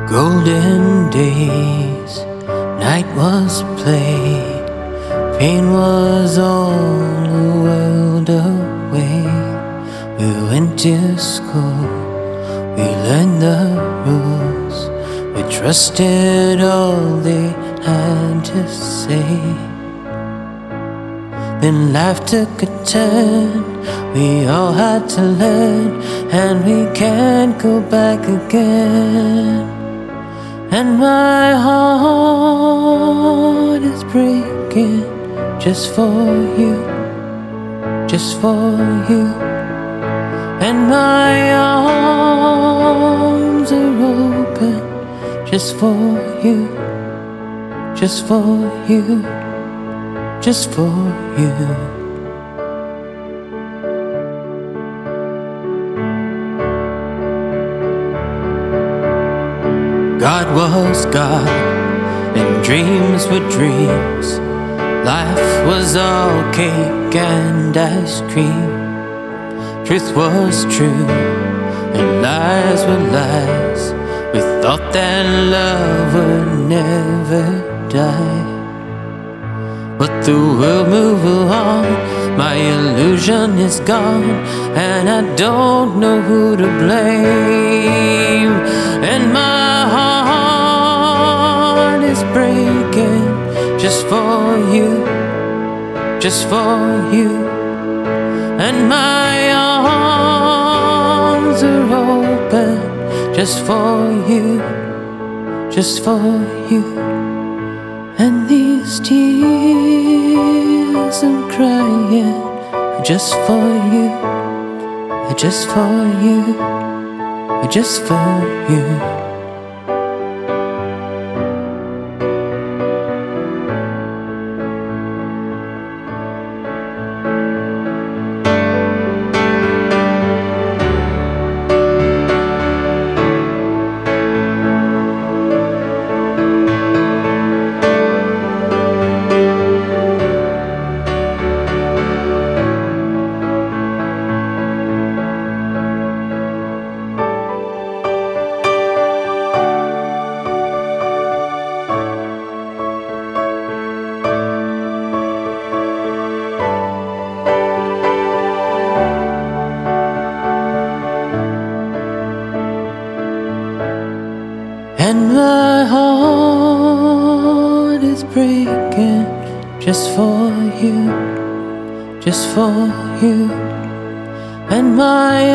Golden days, night was played, pain was all the world away. We went to school, we learned the rules, we trusted all they had to say. Then life took a turn, we all had to learn, and we can't go back again. And my heart is breaking just for you, just for you. And my arms are open just for you, just for you, just for you. God was God, and dreams were dreams. Life was all cake and ice cream. Truth was true, and lies were lies. We thought that love would never die. But the world moved on, my illusion is gone, and I don't know who to blame. And my heart is breaking just for you, just for you. And my arms are open just for you, just for you. And these tears I'm crying just for you, just for you, just for you. And my heart is breaking just for you, just for you. And my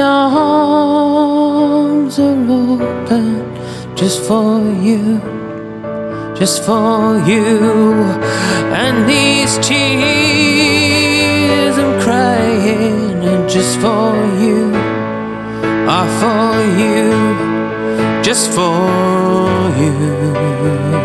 arms are open just for you, just for you. And these tears I'm crying just for you, are for you, just for you.